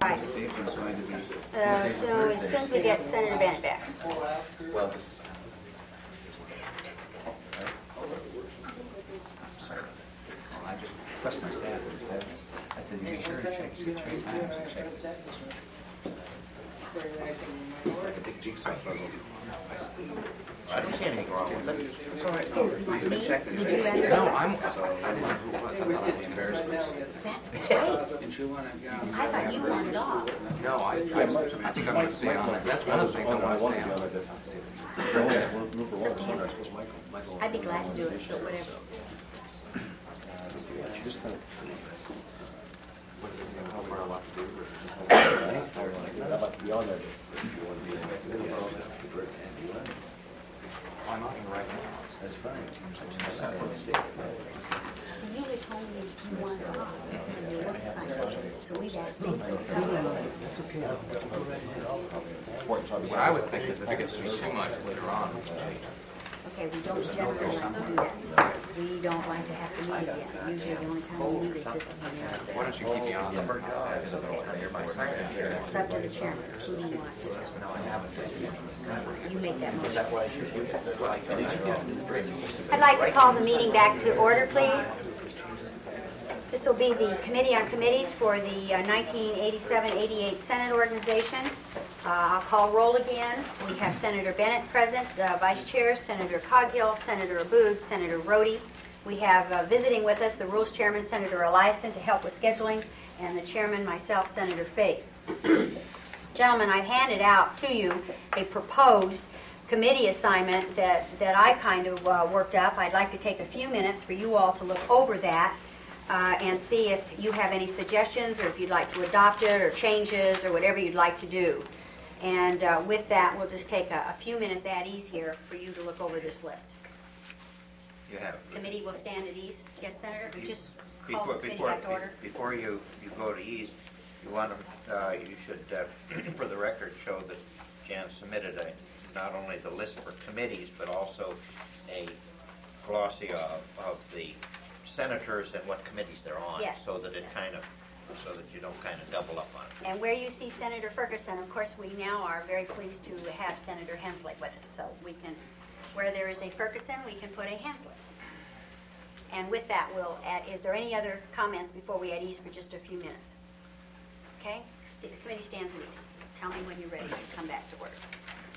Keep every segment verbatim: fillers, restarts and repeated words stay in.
Right. Statement's going to be. Uh, so as soon as we get Senator Bennett back. Well, this. I just questioned my staff. I said, you sure to check two, three times and check this. Like a big jigsaw puzzle. I don't see anything wrong with it. It's all right. No, it's been checked and checked. No, I'm, I didn't know who it was. I thought it was embarrassment. That's great. I thought you wanted off. No, I, I, I think I'm going to stay on it. That's one of the things I want to stay on. I'd be glad to do it, but whatever. How far I want to do I'd like to be on there. I'm not going to write now. That's fine. You had told me you wanted off, and you wanted to sign it. So we'd asked me. It's okay. What I was thinking is if it gets too much later on, we can change it. Okay, we don't generally like to do that. We don't like to have to meet again. Usually the only time we meet is disciplinary. Why don't you keep me on the first half? It's up to the chairman. Who do you want? You make that motion. I'd like to call the meeting back to order, please. This will be the Committee on Committees for the nineteen eighty-seven eighty-eight Senate Organization. Uh, I'll call roll again. We have Senator Bennett present, uh, Vice Chair, Senator Coghill, Senator Abood, Senator Rhodey. We have uh, visiting with us the Rules Chairman, Senator Eliason, to help with scheduling, and the Chairman, myself, Senator Fakes. Gentlemen, I've handed out to you a proposed committee assignment that, that I kind of uh, worked up. I'd like to take a few minutes for you all to look over that uh, and see if you have any suggestions or if you'd like to adopt it or changes or whatever you'd like to do. And uh, with that, we'll just take a, a few minutes at ease here for you to look over this list. You have. Committee will stand at ease. Yes, Senator? We just Before, call the committee before, back to order. before you, you go to ease, you want to, uh, you should, uh, for the record, show that Jan submitted a, not only the list for committees, but also a glossy of, of the senators and what committees they're on. Yes. So that it kind of, so that you don't kind of double up on it. And where you see Senator Ferguson, of course, we now are very pleased to have Senator Hensley with us. So we can, where there is a Ferguson, we can put a Hensley. And with that, we'll add, is there any other comments before we add ease for just a few minutes? Okay? The committee stands at ease. Tell me when you're ready to come back to order.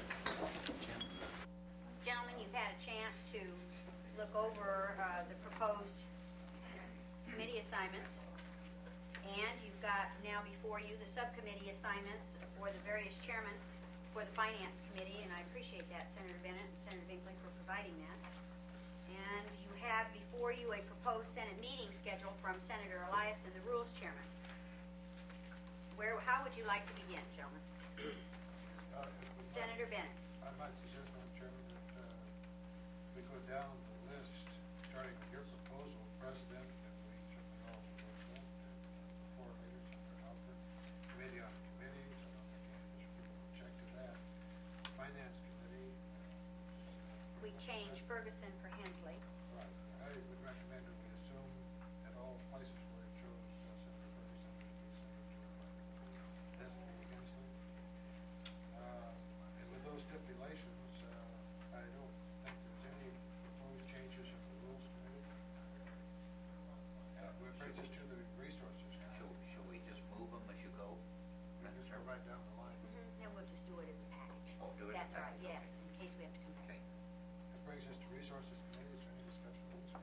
Gentlemen, you've had a chance to look over uh, the proposed committee assignments. And you've got now before you the subcommittee assignments for the various chairmen for the Finance Committee, and I appreciate that, Senator Bennett and Senator Binkley, for providing that. And you have before you a proposed Senate meeting schedule from Senator Eliason, the Rules Chairman. Where, how would you like to begin, gentlemen? Uh, Senator Bennett. I might suggest, Madam Chairman, that uh, we go down the list, starting with your proposal, President, and we certainly all endorse that, and floor leader, Senator Halpern, Committee on Committees, I don't think any people will object to that. Finance Committee. Uh, We change Ferguson for Hensley. Right. I would recommend that we assume at all places where it shows uh, Senator Ferguson to be Senator designate against them. Uh, and with those stipulations, uh, I don't think there's any proposed changes in the Rules Committee. Uh, we brings us to the resources now. Shall, shall we just move them as you go? We just go right down the line. Mm-hmm. Then we'll just do it as a package. Oh, do it as a That's all right, package, yes, in case we have to come back. Okay. That brings us to Resources Committee. Is there any discussion on this?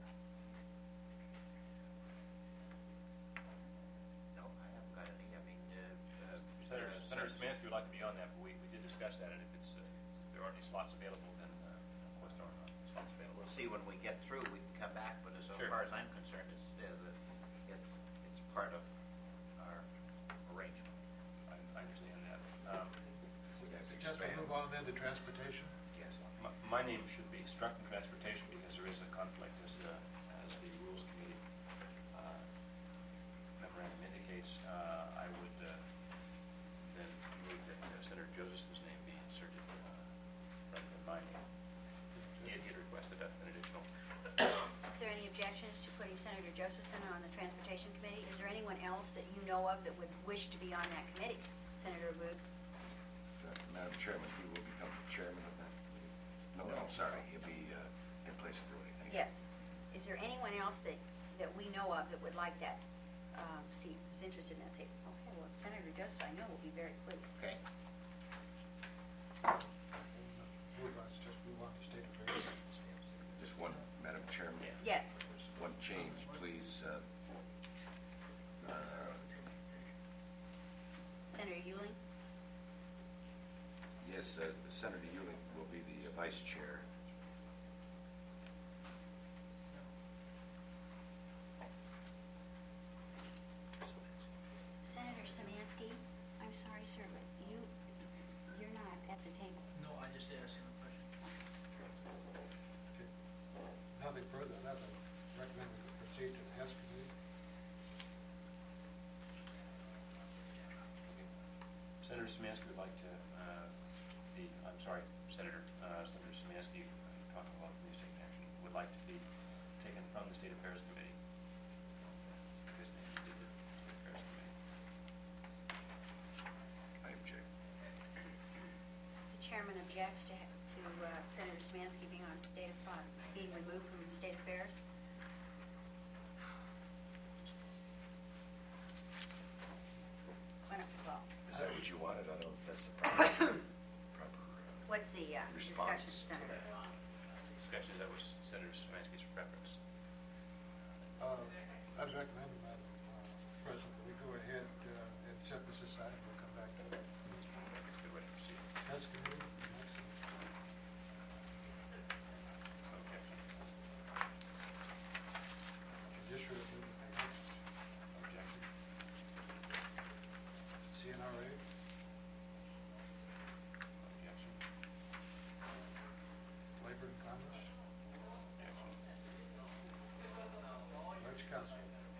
No, I haven't got any. I mean, uh, uh, Senator, uh, Senator Szymanski would like to be on that, but we, we did discuss that, and if it's, uh, if there aren't any slots available, then, uh, of course, there are not slots available. We'll see when we get through. We can come back, but as Sure. far as I'm concerned, it's, uh, the, it, it's part of our arrangement. I, I understand that. Um, Suggest we move on then to Transportation. Yes. my, my name should be struck in transportation because there is a conflict, as the, as the Rules Committee uh, memorandum indicates. Uh, I would uh, then move that uh, Senator Joseph's name be inserted uh, rather than my name. He had, he had requested a, an additional. Is there any objections to putting Senator Josephson on the Transportation Transportation Committee. Is there anyone else that you know of that would wish to be on that committee? Senator Abud? Uh, Madam Chairman, he will become the chairman of that. No, I'm sorry, he'll be uh, in place of Brody. Thank you. Yes. Is there anyone else that, that we know of that would like that um, seat, is interested in that seat? Okay, well, Senator Justice, I know, will be very pleased. Okay. Move us, just move on to state affairs. Just one, Madam Chairman. Yes. One change, please. uh, uh, Senator Euling? Yes, uh, Senator Ewing will be the uh, vice chair. Senator Szymanski, I'm sorry, sir, but you, you're not at the table. No, I just asked him a question. Okay. Nothing further than that, I recommend we proceed to the Hess Committee. Senator Szymanski would like to uh, be, I'm sorry, Senator, uh, Senator Szymanski, uh, talking about the state action, would like to be taken from the State Affairs Committee. His name is the State Affairs Committee. I object. The chairman objects to, to uh, Senator Szymanski being on state of, uh, being removed from state affairs. Why don't we vote? Is that what you wanted? I don't know if that's the proper, proper uh, What's the uh, response discussion, to Senator? that. Discussion, that was Senator Szymanski's preference. Uh, I'd recommend, Madam uh, President, that we go ahead uh, and set this aside, and we'll come back to it. That's a good way to proceed. Hess Committee, next. Objection. Judiciary Committee, next. Objection. C N R A, Objection. Labor and Commerce, Objection. Arts Council,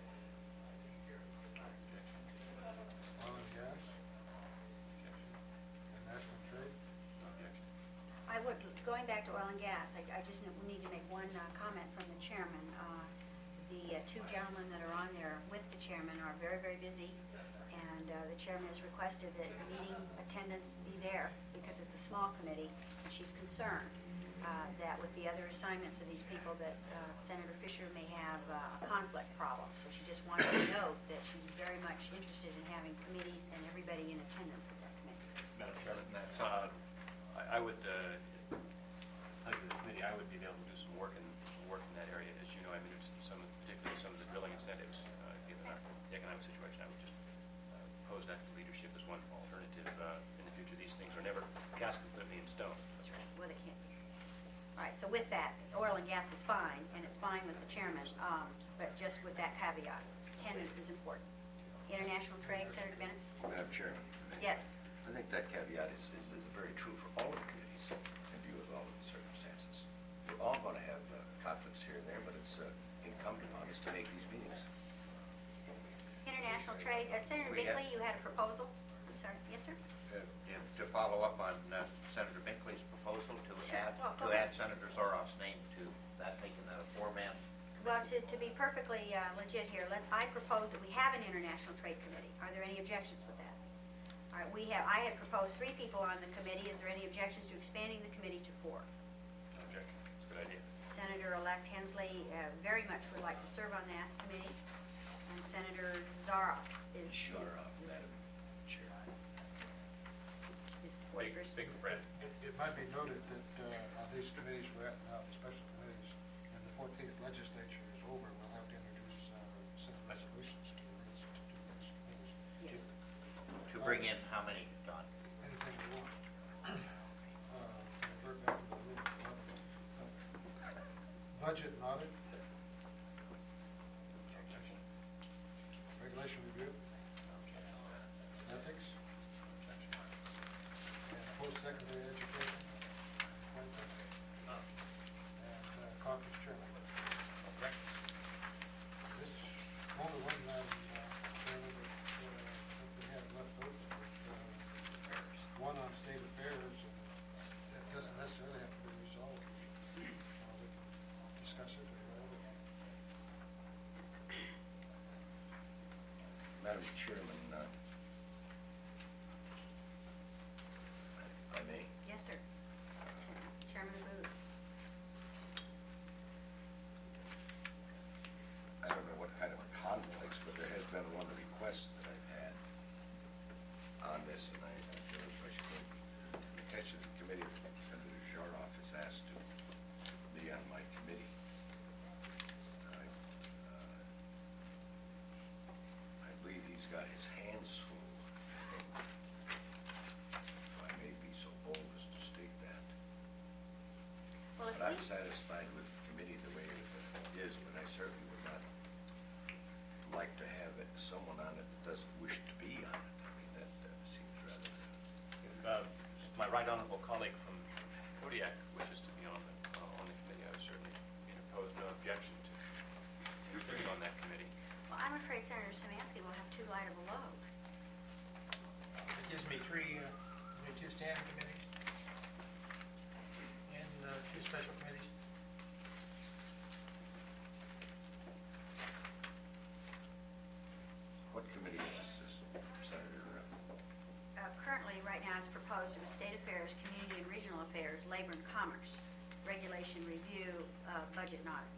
Objection. Oil and Gas, Objection. International Trade. Objection. I would, going back to oil and gas, I, I just need to make one uh, comment from the chairman. Uh, The uh, two gentlemen that are on there with the chairman are very, very busy, and uh, the chairman has requested that the meeting attendance be there because it's a small committee, and she's concerned uh, that with the other assignments of these people that uh, Senator Fisher may have uh, a conflict problem. So she just wanted to note that she's very much interested in having committees and everybody in attendance at that committee. Madam Chairman, That's- uh, I I would, uh, under the committee, I would be able to do some work in, work in that area. As you know, I mean, it's some, of- particularly some of the drilling incentives, uh, given our economic situation, I would just uh, pose that to leadership as one alternative uh, in the future. These things are never cast completely in stone. That's right. Well, they can't be. All right, so with that, oil and gas is fine, and it's fine with the chairman, um, but just with that caveat, attendance is important. International trade, Senator Bennett? Madam Chairman. I think- Yes. I think that caveat is, is, is very true for all of the committees in view of all of the circumstances. We're all going to have uh, conflicts here and there, but it's uh, incumbent upon us to make these meetings. International trade, uh, Senator We have- Binkley, you had a proposal? I'm sorry, yes, sir? Uh, yeah, To follow up on uh, Senator Binkley's proposal to Sure. add, Oh, go to ahead. add Senator Zoroff's name to that, making that a four-man. Well, to, to be perfectly uh, legit here, let's, I propose that we have an international trade committee. Are there any objections with that? All right, we have, I had proposed three people on the committee. Is there any objections to expanding the committee to four? No objection. It's a good idea. Senator-elect Hensley uh, very much would like to serve on that committee. And Senator Zaroff is... Sure off, Madam Chair. is the Big, first. big Fred. It, it might be noted that uh, on these committees we're at now, the special committees, and the fourteenth legislature is over, we'll have to introduce uh, some resolutions to these, to do these committees. Yes. To bring in how many, Don? Anything we want. Uh, revert back to the rule of law. Uh, Budget and audit, Objection. regulation review, ethics, Objection. and post-secondary education, appointment, and uh, caucus chairman. Objection. This only one, Madam uh, Chairman, that, uh, that we have left open, uh, one on state affairs, and that doesn't necessarily have to be resolved. Uh, We can discuss it or whatever. Madam Chairman, uh, if I may, Yes, sir. Chairman Booth. I don't know what kind of conflicts, but there has been one request that I've had on this, and I, I feel I should bring to the attention of the committee that Senator Jaroff has asked to be on my committee. I, uh, I believe he's got his hands full, if I may be so bold as to state that. Well, if But I'm we, satisfied with the committee the way it is, but I certainly would not like to have it- someone on it that doesn't wish to be on it. I mean, that uh, seems rather, Uh, My right honorable colleague from Kodiak wishes to be on the, uh, on the committee. I would certainly interpose no objection to sitting on that committee. well, I'm afraid Senator Szymanski will have too light of a load. It gives me three, uh, gives me two standing committees and uh, two special committees. what committee is this, this, Senator? uh, Uh, Currently, right now, it's proposed in State Affairs, Community and Regional Affairs, Labor and Commerce, Regulation Review, uh, Budget and Audit.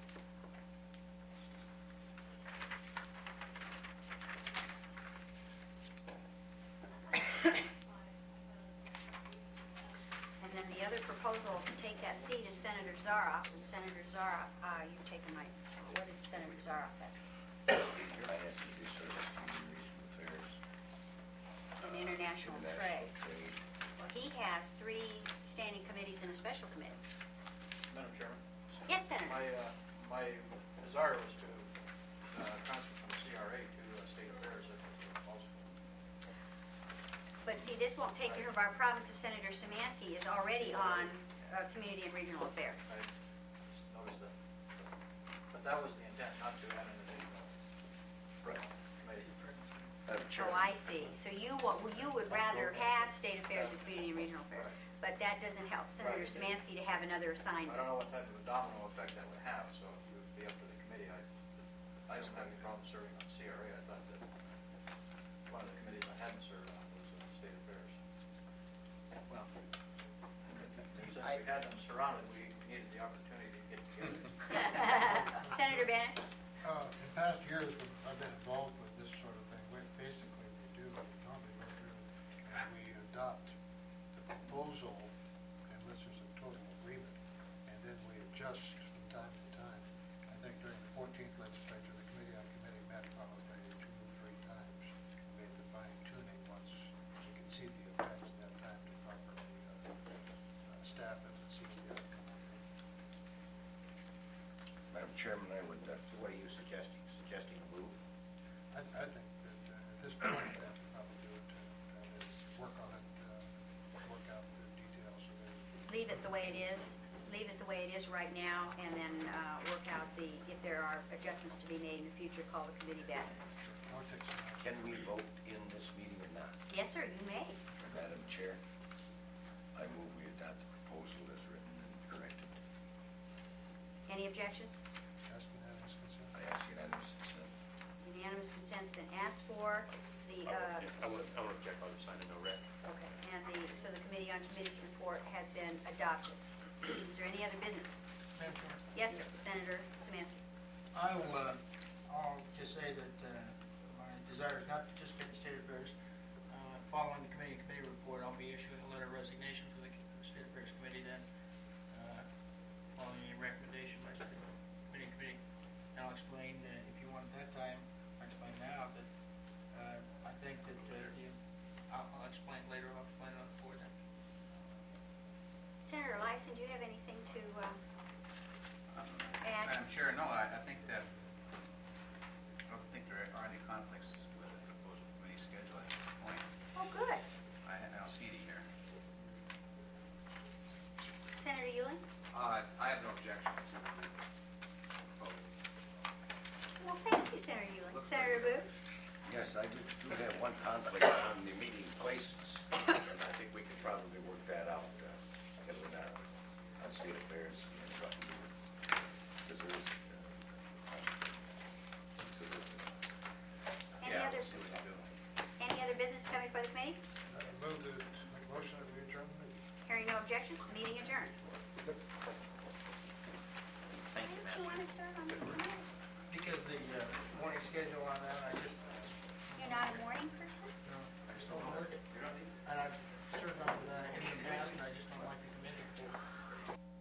And then the other proposal to take that seat is Senator Zaroff, and Senator Zaroff, uh, you've taken my, what is Senator Zaroff at? Finance and Research, Community Regional Affairs. And International International Trade. Trade. Well, he has three standing committees and a special committee. Madam Chairman, Yes, Senator? my, uh, my desire was to uh, transfer from C R A to uh, State Affairs if possible. But see, this won't take care of our problem because Senator Szymanski is already on uh, Community and Regional Affairs. I noticed that. But that was the intent, not to add an additional Right. committee. Madam Oh, Chairman. I see. So you, wa- well, you would rather have State Affairs and Community and Regional Affairs, but that doesn't help Senator Right. Szymanski to have another I assignment. don't know what type of a domino effect that would have, so it would be up to the committee. I, I don't have any problem serving on C R A. I thought that one of the committees I hadn't served on was uh, State Affairs. Well, since we had them surrounded, we needed the opportunity to get together. Senator Bennett? Uh, in past years, when I've been involved with this sort of thing, we, basically we do, we normally go through and we adopt the proposal unless there's a total agreement, and then we adjust from time to time. I think during the fourteenth legislature, the committee on committee met probably two or three times, and made the fine tuning once you can see the effects and have time to properly uh, uh, staff it and see the outcome. Madam Chairman, I would, uh, So what are you suggesting? Suggesting a move? I, I think that uh, at this point, we have to probably do it, uh, uh, is work on it, uh, work out the details of it. Leave it the way it is, leave it the way it is right now, and then uh, work out the, if there are adjustments to be made in the future, call the committee back. Or take some action. can we vote in this meeting or not? Yes, sir, you may. Madam Chair, I move we adopt the proposal as written and corrected. Any objections? Ask unanimous consent. I ask unanimous consent. Unanimous consent's been asked for. The, uh, I would, I would object, I'll just sign a no rec. okay, and the, so the Committee on Committees report has been adopted. Is there any other business? Madam Chairman? Yes, sir, Senator Szymanski. I will, uh, I'll just say that uh, my desire is not to participate in State Affairs. Uh, Following the committee committee report, I'll be issuing a letter of resignation for the State Affairs Committee then, uh, following a recommendation by State Committee Committee. And I'll explain, uh, if you want at that time, I'll explain now, that uh, I think that uh, you, I'll I'll explain later, I'll explain it on the board then. Senator Lyson, do you have anything to uh, Um, add? Madam Chair, no, I, I think that, I don't think there are any conflicts with the proposal committee schedule at this point. Oh, good. I, I don't see any here. Senator Euling? Uh, I have no objection to the proposal. Well, thank you, Senator Euling. Senator Booth? Yes, I do do have one conflict on the meeting places, and I think we could probably work that out, uh, because we're not on State Affairs and what we do. Because there is, uh, conflict. Because of, uh, Any Yeah. other coming before the committee? I move to make a motion that we adjourn the meeting. Hearing no objections, meeting adjourned. Thank you, Why don't you Madam. want to serve on the committee? Because the uh, morning schedule on that, I just You're not a morning person?